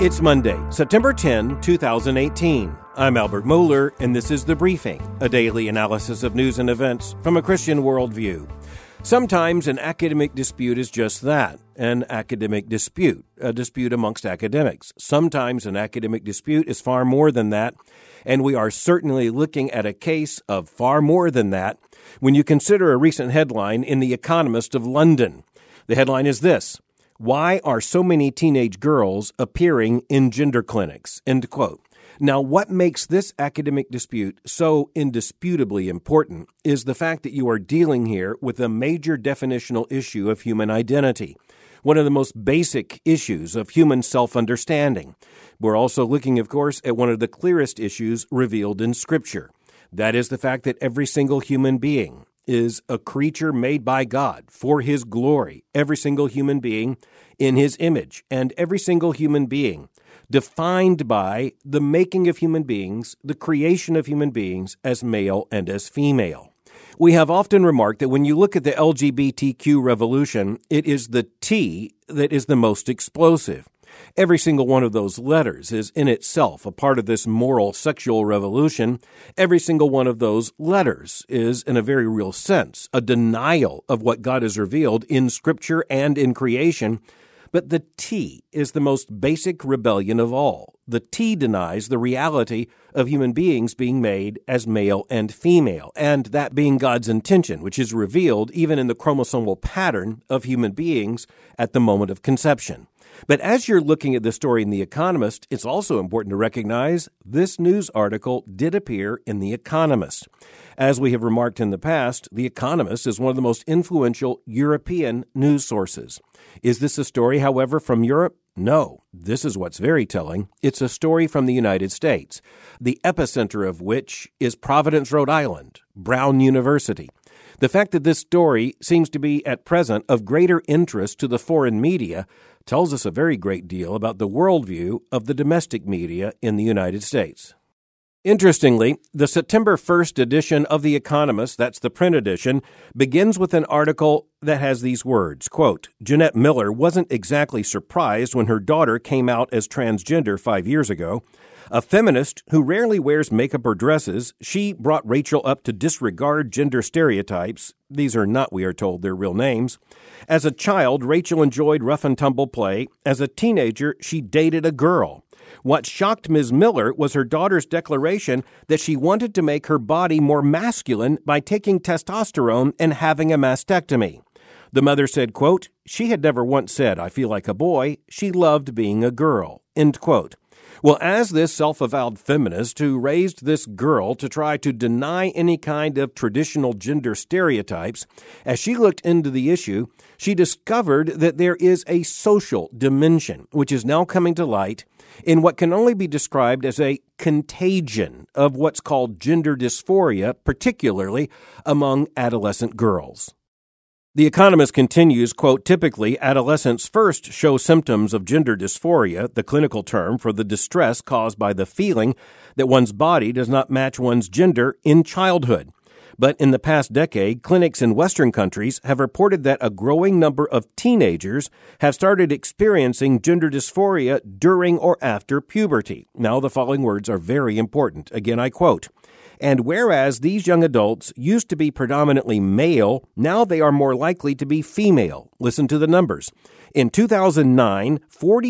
It's Monday, September 10, 2018. I'm Albert Mohler, and this is The Briefing, a daily analysis of news and events from a Christian worldview. Sometimes an academic dispute is just that, an academic dispute, a dispute amongst academics. Sometimes an academic dispute is far more than that, and we are certainly looking at a case of far more than that when you consider a recent headline in The Economist of London. The headline is this: "Why are so many teenage girls appearing in gender clinics?" End quote. Now, what makes this academic dispute so indisputably important is the fact that you are dealing here with a major definitional issue of human identity, one of the most basic issues of human self-understanding. We're also looking, of course, at one of the clearest issues revealed in Scripture. That is the fact that every single human being is a creature made by God for His glory, every single human being in His image, and every single human being defined by the making of human beings, the creation of human beings as male and as female. We have often remarked that when you look at the LGBTQ revolution, it is the T that is the most explosive. Every single one of those letters is in itself a part of this moral sexual revolution. Every single one of those letters is, in a very real sense, a denial of what God has revealed in Scripture and in creation. But the T is the most basic rebellion of all. The T denies the reality of human beings being made as male and female, and that being God's intention, which is revealed even in the chromosomal pattern of human beings at the moment of conception. But as you're looking at the story in The Economist, it's also important to recognize this news article did appear in The Economist. As we have remarked in the past, The Economist is one of the most influential European news sources. Is this a story, however, from Europe? No. This is what's very telling. It's a story from the United States, the epicenter of which is Providence, Rhode Island, Brown University. The fact that this story seems to be at present of greater interest to the foreign media tells us a very great deal about the worldview of the domestic media in the United States. Interestingly, the September 1st edition of The Economist, that's the print edition, begins with an article that has these words, quote, "Jeanette Miller wasn't exactly surprised when her daughter came out as transgender 5 years ago. A feminist who rarely wears makeup or dresses, she brought Rachel up to disregard gender stereotypes. These are not, we are told, their real names. As a child, Rachel enjoyed rough and tumble play. As a teenager, she dated a girl. What shocked Ms. Miller was her daughter's declaration that she wanted to make her body more masculine by taking testosterone and having a mastectomy. The mother said, quote, she had never once said, 'I feel like a boy.' She loved being a girl," end quote. Well, as this self-avowed feminist who raised this girl to try to deny any kind of traditional gender stereotypes, as she looked into the issue, she discovered that there is a social dimension, which is now coming to light in what can only be described as a contagion of what's called gender dysphoria, particularly among adolescent girls. The Economist continues, quote, "Typically, adolescents first show symptoms of gender dysphoria, the clinical term for the distress caused by the feeling that one's body does not match one's gender in childhood. But in the past decade, clinics in Western countries have reported that a growing number of teenagers have started experiencing gender dysphoria during or after puberty." Now, the following words are very important. Again, I quote, "And whereas these young adults used to be predominantly male, now they are more likely to be female." Listen to the numbers. In 2009,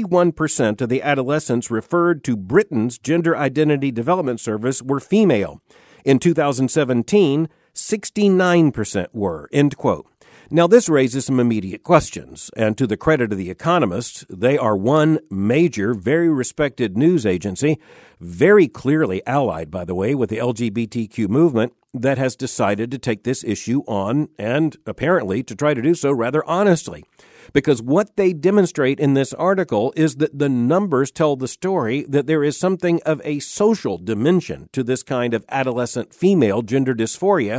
41% of the adolescents referred to Britain's Gender Identity Development Service were female. In 2017, 69% were, end quote. Now, this raises some immediate questions, and to the credit of The Economist, they are one major, very respected news agency, very clearly allied, by the way, with the LGBTQ movement, that has decided to take this issue on, and apparently to try to do so rather honestly. Because what they demonstrate in this article is that the numbers tell the story that there is something of a social dimension to this kind of adolescent female gender dysphoria,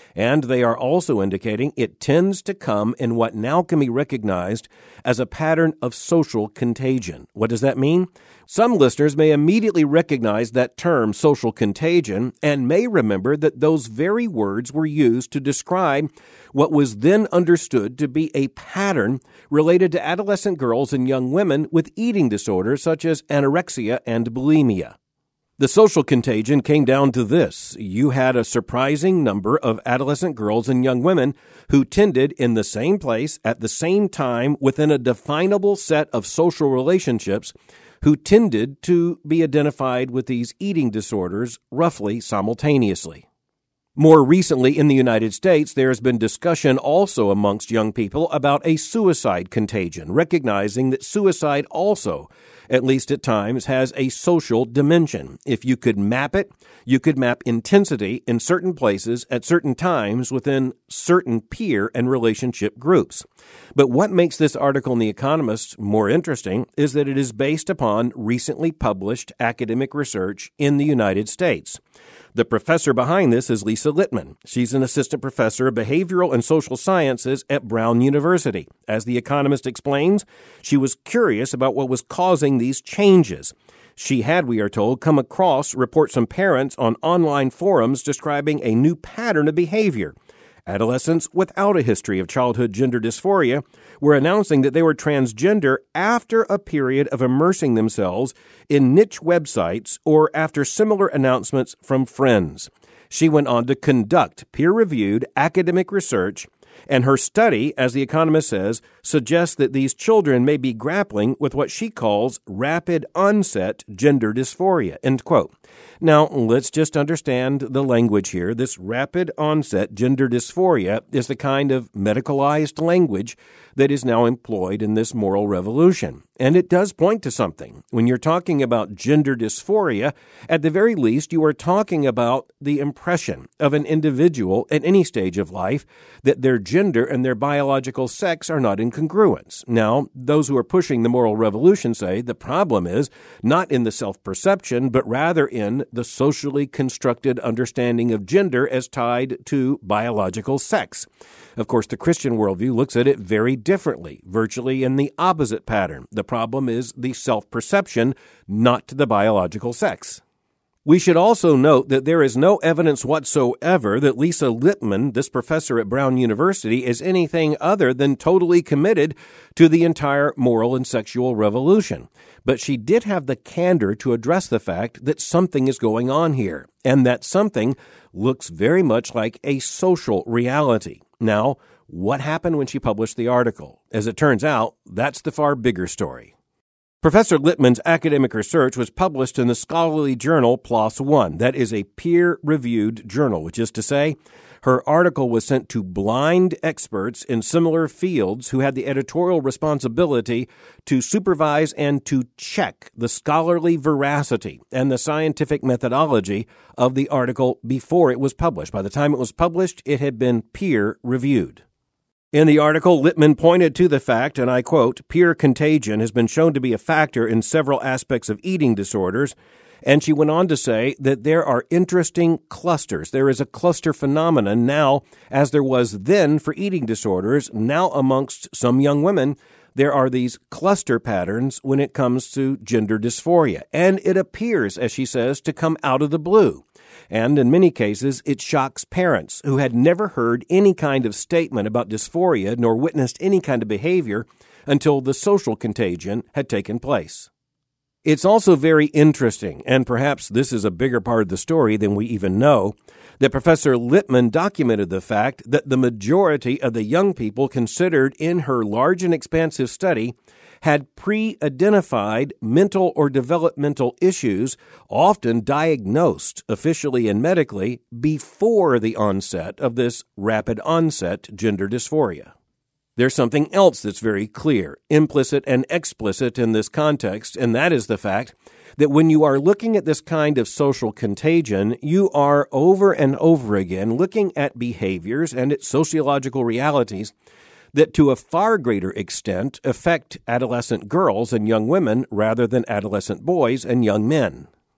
And they are also indicating it tends to come in what now can be recognized as a pattern of social contagion. What does that mean? Some listeners may immediately recognize that term, social contagion, and may remember that those very words were used to describe what was then understood to be a pattern related to adolescent girls and young women with eating disorders such as anorexia and bulimia. The social contagion came down to this. You had a surprising number of adolescent girls and young women who tended in the same place at the same time within a definable set of social relationships who tended to be identified with these eating disorders roughly simultaneously. More recently in the United States, there has been discussion also amongst young people about a suicide contagion, recognizing that suicide also, at least at times, has a social dimension. If you could map it, you could map intensity in certain places at certain times within certain peer and relationship groups. But what makes this article in The Economist more interesting is that it is based upon recently published academic research in the United States. The professor behind this is Lisa Littman. She's an assistant professor of behavioral and social sciences at Brown University. As The Economist explains, she was curious about what was causing these changes. She had, we are told, come across reports from parents on online forums describing a new pattern of behavior. Adolescents without a history of childhood gender dysphoria were announcing that they were transgender after a period of immersing themselves in niche websites or after similar announcements from friends. She went on to conduct peer-reviewed academic research, and her study, as The Economist says, suggests that these children may be grappling with what she calls rapid onset gender dysphoria, end quote. Now, let's just understand the language here. This rapid onset gender dysphoria is the kind of medicalized language that is now employed in this moral revolution. And it does point to something. When you're talking about gender dysphoria, at the very least, you are talking about the impression of an individual at any stage of life that their gender and their biological sex are not in congruence. Now, those who are pushing the moral revolution say the problem is not in the self-perception, but rather in the socially constructed understanding of gender as tied to biological sex. Of course, the Christian worldview looks at it very differently, virtually in the opposite pattern. The problem is the self-perception, not the biological sex. We should also note that there is no evidence whatsoever that Lisa Littman, this professor at Brown University, is anything other than totally committed to the entire moral and sexual revolution. But she did have the candor to address the fact that something is going on here, and that something looks very much like a social reality. Now, what happened when she published the article? As it turns out, that's the far bigger story. Professor Littman's academic research was published in the scholarly journal PLOS One. That is a peer-reviewed journal, which is to say, her article was sent to blind experts in similar fields who had the editorial responsibility to supervise and to check the scholarly veracity and the scientific methodology of the article before it was published. By the time it was published, it had been peer-reviewed. In the article, Littman pointed to the fact, and I quote, peer contagion has been shown to be a factor in several aspects of eating disorders, and she went on to say that there are interesting clusters. There is a cluster phenomenon now, as there was then for eating disorders. Now amongst some young women, there are these cluster patterns when it comes to gender dysphoria, and it appears, as she says, to come out of the blue. And in many cases, it shocks parents who had never heard any kind of statement about dysphoria nor witnessed any kind of behavior until the social contagion had taken place. It's also very interesting, and perhaps this is a bigger part of the story than we even know, that Professor Littman documented the fact that the majority of the young people considered in her large and expansive study had pre-identified mental or developmental issues, often diagnosed officially and medically, before the onset of this rapid onset gender dysphoria. There's something else that's very clear, implicit and explicit in this context, and that is the fact that when you are looking at this kind of social contagion, you are over and over again looking at behaviors and at sociological realities that to a far greater extent affect adolescent girls and young women rather than adolescent boys and young men.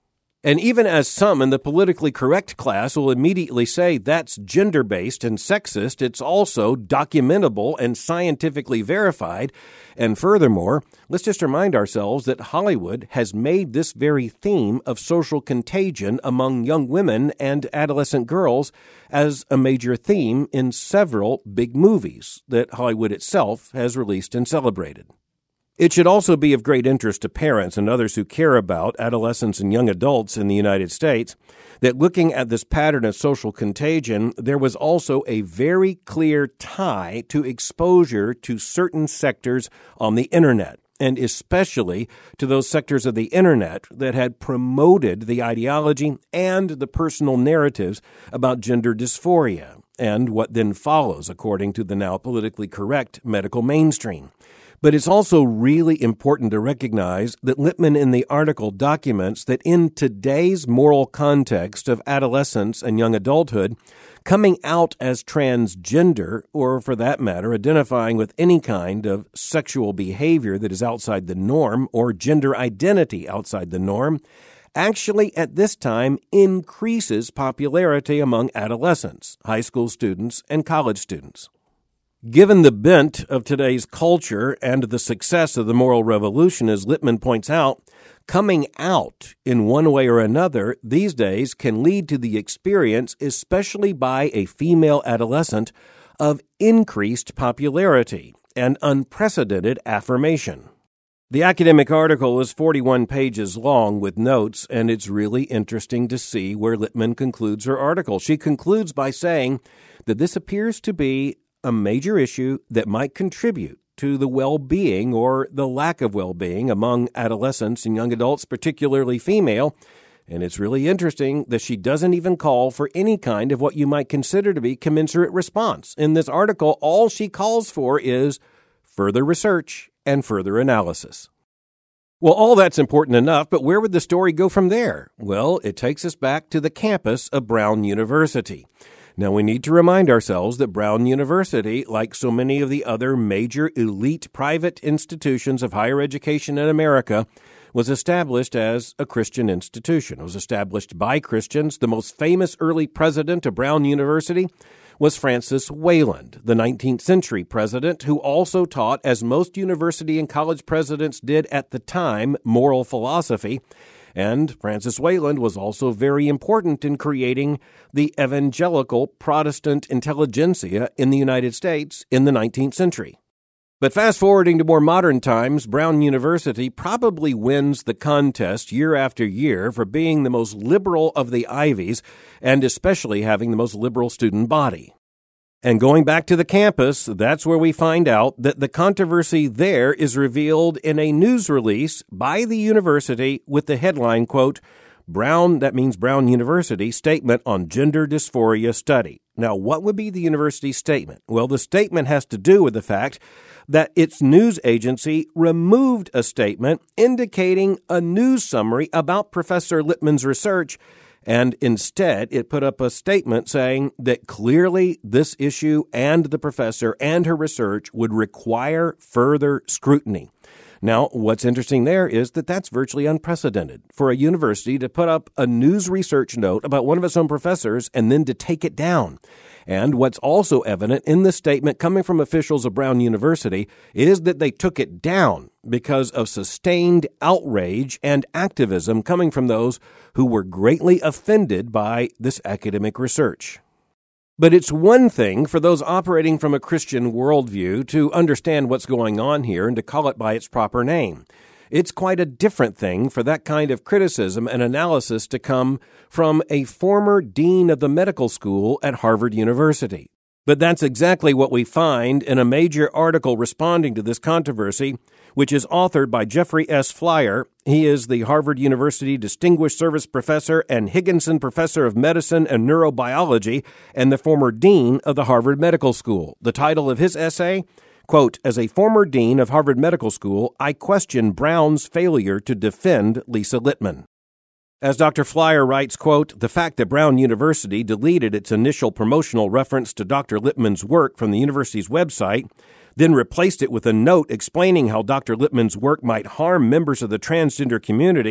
And even as some in the politically correct class will immediately say that's gender-based and sexist, it's also documentable and scientifically verified. And furthermore, let's just remind ourselves that Hollywood has made this very theme of social contagion among young women and adolescent girls as a major theme in several big movies that Hollywood itself has released and celebrated. It should also be of great interest to parents and others who care about adolescents and young adults in the United States that looking at this pattern of social contagion, there was also a very clear tie to exposure to certain sectors on the Internet, and especially to those sectors of the Internet that had promoted the ideology and the personal narratives about gender dysphoria and what then follows, according to the now politically correct medical mainstream. But it's also really important to recognize that Lippmann in the article documents that in today's moral context of adolescence and young adulthood, coming out as transgender, or for that matter, identifying with any kind of sexual behavior that is outside the norm or gender identity outside the norm, actually at this time increases popularity among adolescents, high school students, and college students. Given the bent of today's culture and the success of the moral revolution, as Lippmann points out, coming out in one way or another these days can lead to the experience, especially by a female adolescent, of increased popularity and unprecedented affirmation. The academic article is 41 pages long with notes, and it's really interesting to see where Lippmann concludes her article. She concludes by saying that this appears to be a major issue that might contribute to the well-being or the lack of well-being among adolescents and young adults, particularly female. And it's really interesting that she doesn't even call for any kind of what you might consider to be commensurate response. In this article, all she calls for is further research and further analysis. Well, all that's important enough, but where would the story go from there? Well, it takes us back to the campus of Brown University. Now, we need to remind ourselves that Brown University, like so many of the other major elite private institutions of higher education in America, was established as a Christian institution. It was established by Christians. The most famous early president of Brown University was Francis Wayland, the 19th century president, who also taught, as most university and college presidents did at the time, moral philosophy. And Francis Wayland was also very important in creating the evangelical Protestant intelligentsia in the United States in the 19th century. But fast forwarding to more modern times, Brown University probably wins the contest year after year for being the most liberal of the Ivies, and especially having the most liberal student body. And going back to the campus, that's where we find out that the controversy there is revealed in a news release by the university with the headline, quote, Brown, that means Brown University, statement on gender dysphoria study. Now, what would be the university's statement? Well, the statement has to do with the fact that its news agency removed a statement indicating a news summary about Professor Lippmann's research, and instead it put up a statement saying that clearly this issue and the professor and her research would require further scrutiny. Now, what's interesting there is that that's virtually unprecedented for a university to put up a news research note about one of its own professors and then to take it down. And what's also evident in this statement coming from officials of Brown University is that they took it down because of sustained outrage and activism coming from those who were greatly offended by this academic research. But it's one thing for those operating from a Christian worldview to understand what's going on here and to call it by its proper name. It's quite a different thing for that kind of criticism and analysis to come from a former dean of the medical school at Harvard University. But that's exactly what we find in a major article responding to this controversy, which is authored by Jeffrey S. Flyer. He is the Harvard University Distinguished Service Professor and Higginson Professor of Medicine and Neurobiology and the former dean of the Harvard Medical School. The title of his essay, quote, as a former dean of Harvard Medical School, I question Brown's failure to defend Lisa Lippmann. As Dr. Flyer writes, quote, the fact that Brown University deleted its initial promotional reference to Dr. Lippmann's work from the university's website, then replaced it with a note explaining how Dr. Lippmann's work might harm members of the transgender community,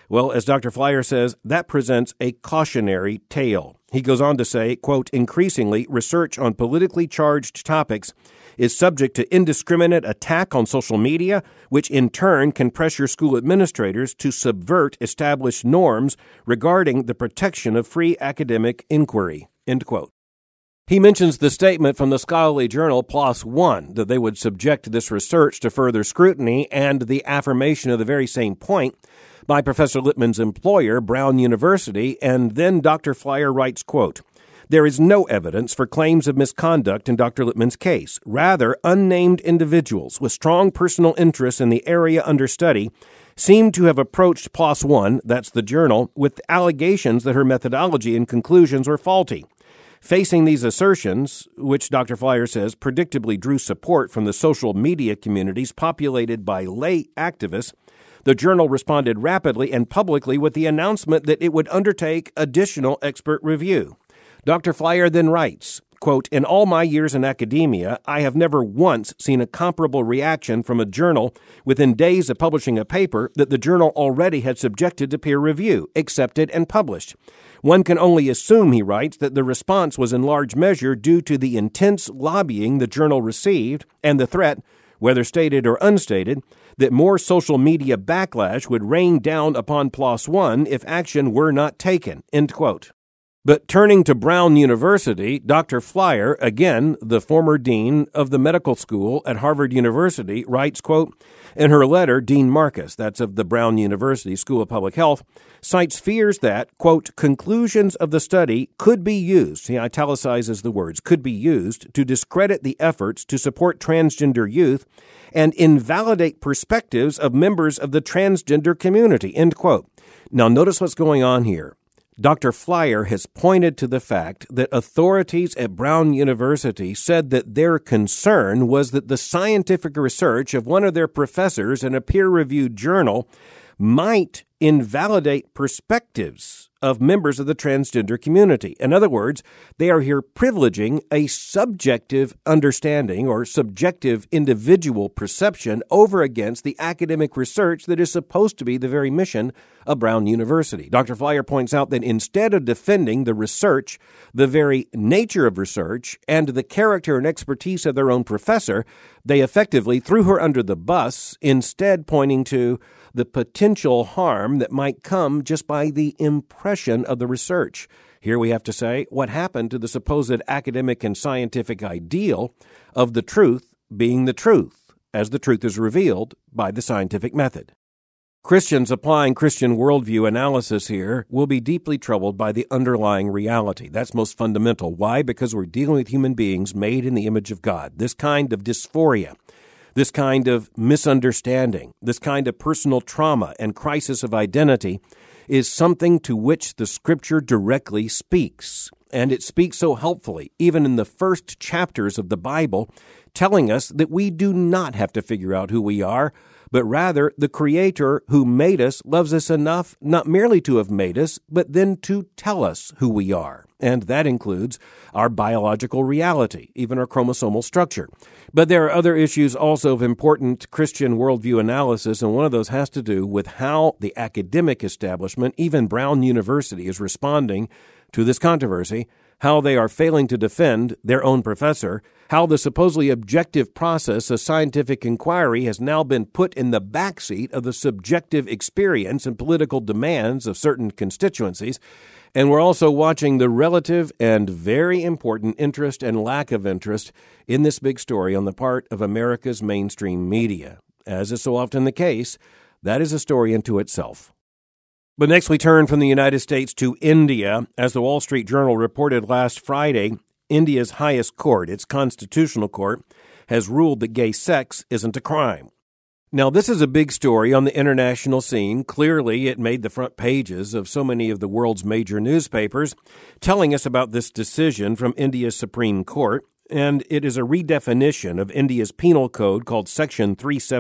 Well, as Dr. Flyer says, that presents a cautionary tale. He goes on to say, quote, increasingly, research on politically charged topics is subject to indiscriminate attack on social media, which in turn can pressure school administrators to subvert established norms regarding the protection of free academic inquiry, end quote. He mentions the statement from the scholarly journal PLOS One that they would subject this research to further scrutiny and the affirmation of the very same point by Professor Lippman's employer, Brown University, and then Dr. Flyer writes, quote, there is no evidence for claims of misconduct in Dr. Lippman's case. Rather, unnamed individuals with strong personal interests in the area under study seem to have approached PLOS One, that's the journal, with allegations that her methodology and conclusions were faulty. Facing these assertions, which Dr. Flyer says predictably drew support from the social media communities populated by lay activists, the journal responded rapidly and publicly with the announcement that it would undertake additional expert review. Dr. Flyer then writes, quote, in all my years in academia, I have never once seen a comparable reaction from a journal within days of publishing a paper that the journal already had subjected to peer review, accepted, and published. One can only assume, he writes, that the response was in large measure due to the intense lobbying the journal received and the threat, whether stated or unstated, that more social media backlash would rain down upon PLOS One if action were not taken, end quote. But turning to Brown University, Dr. Flyer, again, the former dean of the medical school at Harvard University, writes, quote, in her letter, Dean Marcus, that's of the Brown University School of Public Health, cites fears that, quote, conclusions of the study could be used, he italicizes the words, could be used to discredit the efforts to support transgender youth and invalidate perspectives of members of the transgender community, end quote. Now, notice what's going on here. Dr. Flyer has pointed to the fact that authorities at Brown University said that their concern was that the scientific research of one of their professors in a peer-reviewed journal might invalidate perspectives of members of the transgender community. In other words, they are here privileging a subjective understanding or subjective individual perception over against the academic research that is supposed to be the very mission of Brown University. Dr. Flyer points out that instead of defending the research, the very nature of research, and the character and expertise of their own professor, they effectively threw her under the bus, instead pointing to the potential harm that might come just by the impression of the research. Here we have to say, what happened to the supposed academic and scientific ideal of the truth being the truth, as the truth is revealed by the scientific method? Christians applying Christian worldview analysis here will be deeply troubled by the underlying reality. That's most fundamental. Why? Because we're dealing with human beings made in the image of God. This kind of dysphoria, this kind of misunderstanding, this kind of personal trauma and crisis of identity is something to which the Scripture directly speaks. And it speaks so helpfully, even in the first chapters of the Bible, telling us that we do not have to figure out who we are, but rather the Creator who made us loves us enough not merely to have made us, but then to tell us who we are. And that includes our biological reality, even our chromosomal structure. But there are other issues also of important Christian worldview analysis, and one of those has to do with how the academic establishment, even Brown University, is responding to this controversy, how they are failing to defend their own professor, how the supposedly objective process of scientific inquiry has now been put in the backseat of the subjective experience and political demands of certain constituencies. And we're also watching the relative and very important interest and lack of interest in this big story on the part of America's mainstream media. As is so often the case, that is a story unto itself. But next we turn from the United States to India. As the Wall Street Journal reported last Friday, India's highest court, its constitutional court, has ruled that gay sex isn't a crime. Now, this is a big story on the international scene. Clearly, it made the front pages of so many of the world's major newspapers, telling us about this decision from India's Supreme Court. And it is a redefinition of India's penal code called Section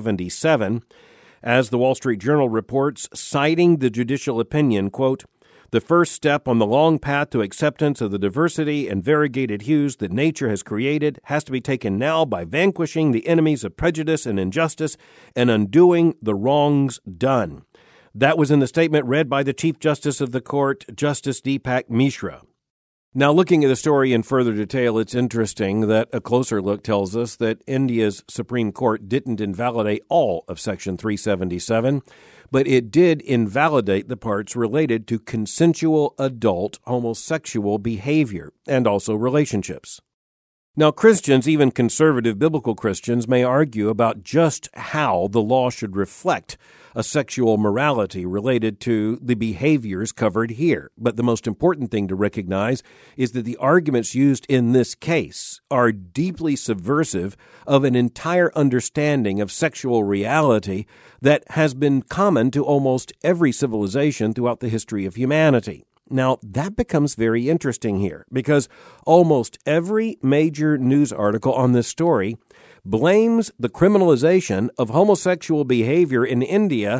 377. As the Wall Street Journal reports, citing the judicial opinion, quote, the first step on the long path to acceptance of the diversity and variegated hues that nature has created has to be taken now by vanquishing the enemies of prejudice and injustice and undoing the wrongs done. That was in the statement read by the Chief Justice of the Court, Justice Deepak Mishra. Now, looking at the story in further detail, it's interesting that a closer look tells us that India's Supreme Court didn't invalidate all of Section 377, but it did invalidate the parts related to consensual adult homosexual behavior and also relationships. Now, Christians, even conservative biblical Christians, may argue about just how the law should reflect a sexual morality related to the behaviors covered here. But the most important thing to recognize is that the arguments used in this case are deeply subversive of an entire understanding of sexual reality that has been common to almost every civilization throughout the history of humanity. Now, that becomes very interesting here because almost every major news article on this story blames the criminalization of homosexual behavior in India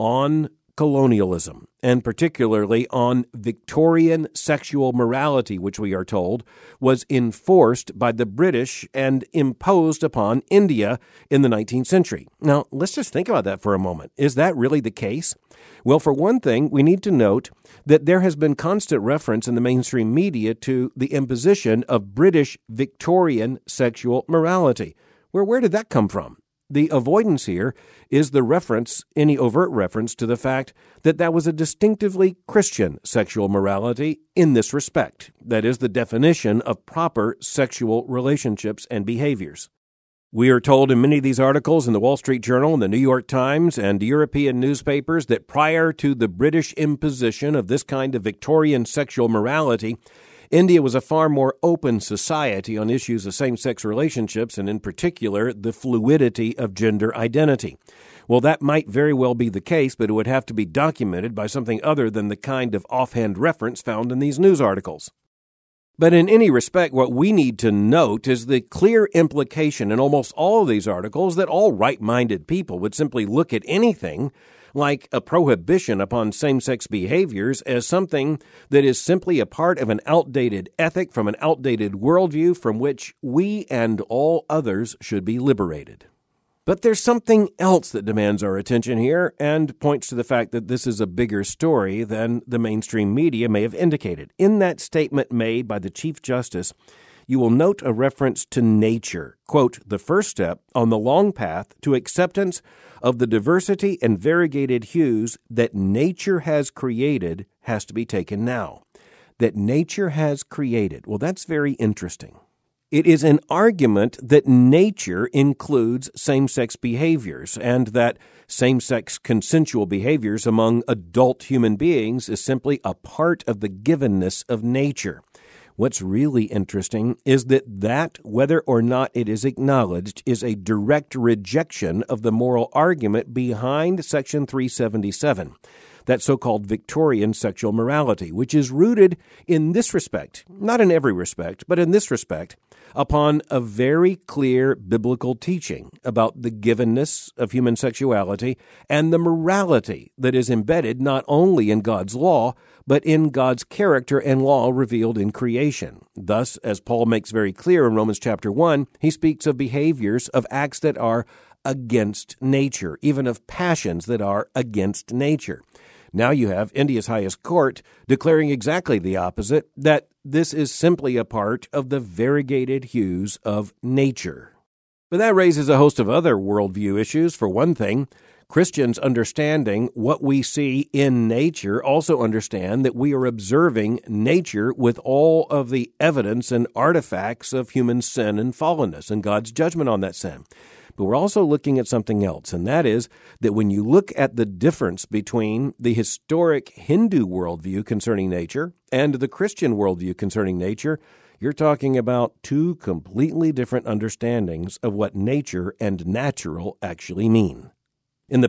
on colonialism, and particularly on Victorian sexual morality, which we are told was enforced by the British and imposed upon India in the 19th century. Now, let's just think about that for a moment. Is that really the case? Well, for one thing, we need to note that there has been constant reference in the mainstream media to the imposition of British Victorian sexual morality. Where did that come from? The avoidance here is the reference, any overt reference, to the fact that that was a distinctively Christian sexual morality in this respect. That is the definition of proper sexual relationships and behaviors. We are told in many of these articles in the Wall Street Journal and the New York Times and European newspapers that prior to the British imposition of this kind of Victorian sexual morality, India was a far more open society on issues of same-sex relationships and, in particular, the fluidity of gender identity. Well, that might very well be the case, but it would have to be documented by something other than the kind of offhand reference found in these news articles. But in any respect, what we need to note is the clear implication in almost all of these articles that all right-minded people would simply look at anything like a prohibition upon same-sex behaviors as something that is simply a part of an outdated ethic from an outdated worldview from which we and all others should be liberated. But there's something else that demands our attention here and points to the fact that this is a bigger story than the mainstream media may have indicated. In that statement made by the Chief Justice, you will note a reference to nature. Quote, "The first step on the long path to acceptance of the diversity and variegated hues that nature has created has to be taken now." That nature has created. Well, that's very interesting. It is an argument that nature includes same-sex behaviors and that same-sex consensual behaviors among adult human beings is simply a part of the givenness of nature. What's really interesting is that whether or not it is acknowledged, is a direct rejection of the moral argument behind Section 377, that so-called Victorian sexual morality, which is rooted in this respect, not in every respect, but in this respect, upon a very clear biblical teaching about the givenness of human sexuality and the morality that is embedded not only in God's law, but in God's character and law revealed in creation. Thus, as Paul makes very clear in Romans chapter 1, he speaks of behaviors, of acts that are against nature, even of passions that are against nature. Now you have India's highest court declaring exactly the opposite, that this is simply a part of the variegated hues of nature. But that raises a host of other worldview issues. For one thing, Christians understanding what we see in nature also understand that we are observing nature with all of the evidence and artifacts of human sin and fallenness and God's judgment on that sin. But we're also looking at something else, and that is that when you look at the difference between the historic Hindu worldview concerning nature and the Christian worldview concerning nature, you're talking about two completely different understandings of what nature and natural actually mean. In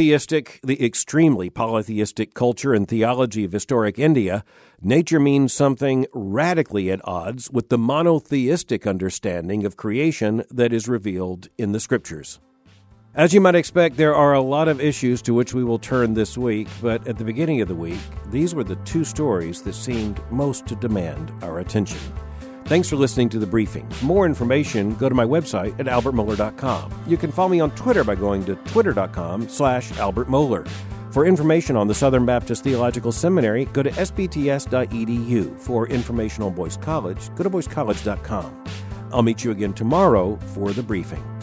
the extremely polytheistic culture and theology of historic India, nature means something radically at odds with the monotheistic understanding of creation that is revealed in the Scriptures. As you might expect, there are a lot of issues to which we will turn this week, but at the beginning of the week, these were the two stories that seemed most to demand our attention. Thanks for listening to The Briefing. For more information, go to my website at albertmohler.com. You can follow me on Twitter by going to twitter.com/albertmohler. For For information on the Southern Baptist Theological Seminary, go to sbts.edu. For information on Boyce College, go to boycecollege.com. I'll meet you again tomorrow for the briefing.